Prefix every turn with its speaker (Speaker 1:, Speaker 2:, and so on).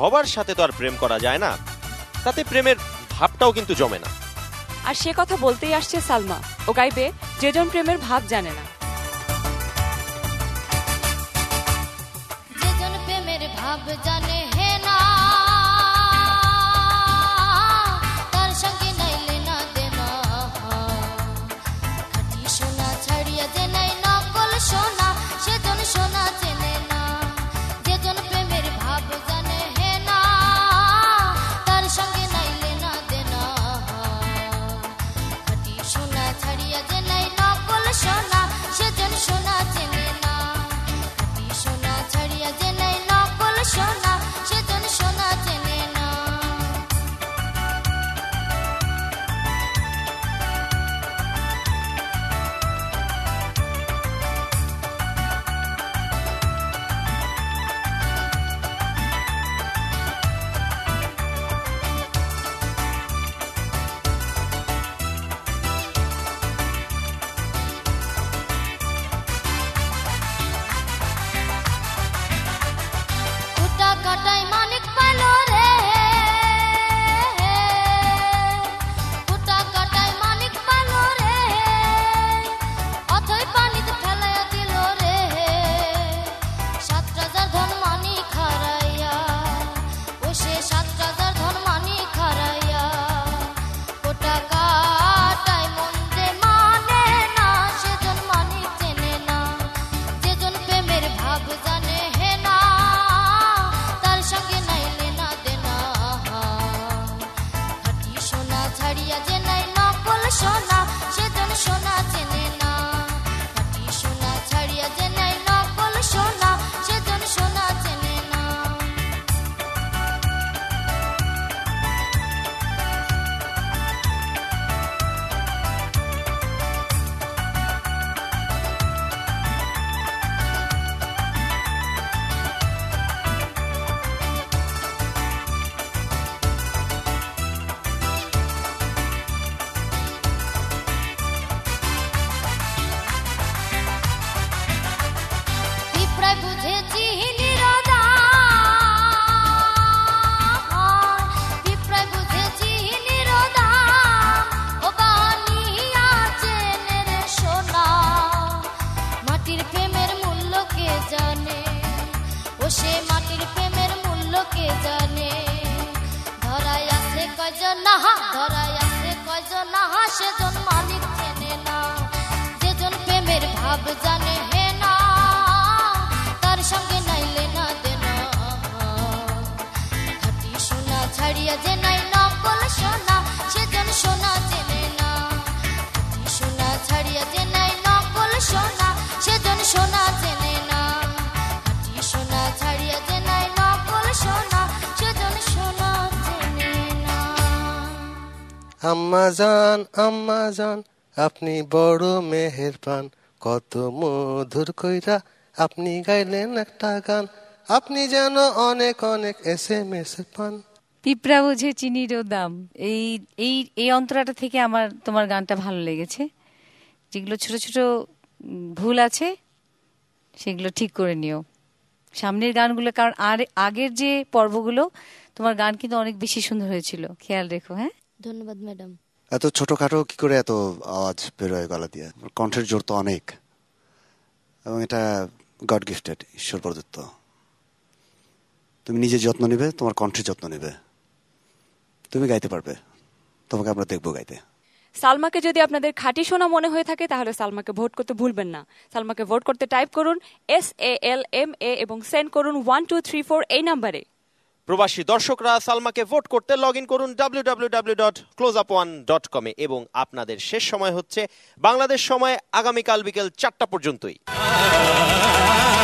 Speaker 1: সবার সাথে তো আর প্রেম করা যায় না, তাতে প্রেমের ভাবটাও কিন্তু জমে না।
Speaker 2: আর সে কথা বলতেই আসছে সালমা, ও গাইবে যেজন প্রেমের ভাব জানে না।
Speaker 3: যেজন প্রেমের ভাব জানে হে না, তার সঙ্গে নাইলে না দেনা, খাঁটি সোনা ছাড়িয়া যে নাই নকল সোনা, সেজন সোনা চেনে না। যেজন প্রেমের ভাব জানে হে না, তার সঙ্গে নাইলে না দেনা, খাঁটি সোনা ছাড়িয়া যে নাই নকল সোনা, সেজন সোনা চেনে না। খাঁটি সোনা ছাড়িয়া যে নাই নকল সোনা, সেজন সোনা চেনে না। কুটা কাটাই মানিক পাইল রে, কুটা কাটাই মানিক পাইল রে, অথই পানিতে ফেলাইয়া দিল রে। 7 রাজার ধন মানিক হারাইয়া, ও সে 7 রাজার ধন মানিক হারাইয়া। কুটা কাটাই মন যে মানে না, সেজন মানিক চেনে না। যেজন প্রেমের ভাব জানে হে না, তার সঙ্গে নাইলে না দেনা, খাঁটি সোনা ছাড়িয়া যে নাই নকল সোনা, সেজন সোনা চেনে না। খাঁটি সোনা ছাড়িয়া যে নাই নকল সোনা, সেজন সোনা চেনে না। পিঁপড়ায় বুঝে চিনির দাম, পিঁপড়ায় বুঝে চিনির দাম, ও বানিয়া চেনে রে সোনা। মাটির প্রেমের মূল্য কে জানে, ও সে মাটির প্রেমের মূল্য কে জানে। ধরায় আছে কয়জন নাহা, ধরায় আছে কয়জন নাহা, সেজন মালিক চেনে না। যেজন প্রেমের ভাব জানে হে না, তার সঙ্গে নাইলে না দেনা, খাঁটি সোনা ছাড়িয়া যে নাই নকল সোনা, সেজন সোনা চেনে না। খাঁটি সোনা ছাড়িয়া যে নাই নকল সোনা, সেজন সোনা চেনে না। খাঁটি সোনা ছাড়িয়া যে নাই নকল সোনা, সেজন সোনা চেনে না।
Speaker 4: আম্মা জান আপনি বড় মেহেরবান, কত মধুর কইরা আপনি গাইলেন একটা গান, আপনি যেন অনেক অনেক SMS পান।
Speaker 5: পিঁপড়া বুঝে চিনিরও দাম, এই এই এই অন্তরাটা থেকে আমার তোমার গানটা ভালো লেগেছে। যেগুলো ছোট ছোট ভুল আছে সেগুলো ঠিক করে নিও সামনের গানগুলো, কারণ আর আগের যে পর্বগুলো তোমার গান কিন্তু অনেক বেশি সুন্দর হয়েছিল, খেয়াল রেখো। হ্যাঁ,
Speaker 3: ধন্যবাদ ম্যাডাম।
Speaker 6: এত ছোটখাটো কি করে এত আওয়াজ বেরোয় গলা দিয়ে? কণ্ঠের জোর তো অনেক, এবং এটা গড গিফটেড, ঈশ্বর প্রদত্ত। তুমি নিজের যত্ন নেবে, তোমার কণ্ঠের যত্ন নেবে, তুমি গাইতে পারবে, তোমাকে আমরা দেখবো গাইতে।
Speaker 2: সালমাকে যদি আপনাদের খাঁটি সোনা মনে হয়ে থাকে তাহলে সালমাকে ভোট করতে ভুলবেন না। সালমাকে ভোট করতে টাইপ করুন SALMA এবং সেন্ড করুন 1234 এই নাম্বারে।
Speaker 1: প্রবাসী দর্শকরা সালমাকে ভোট করতে লগ ইন করুন www.closeup1.com এবং আপনাদের শেষ সময় হচ্ছে বাংলাদেশ সময় আগামীকাল বিকেল 4টা পর্যন্তই।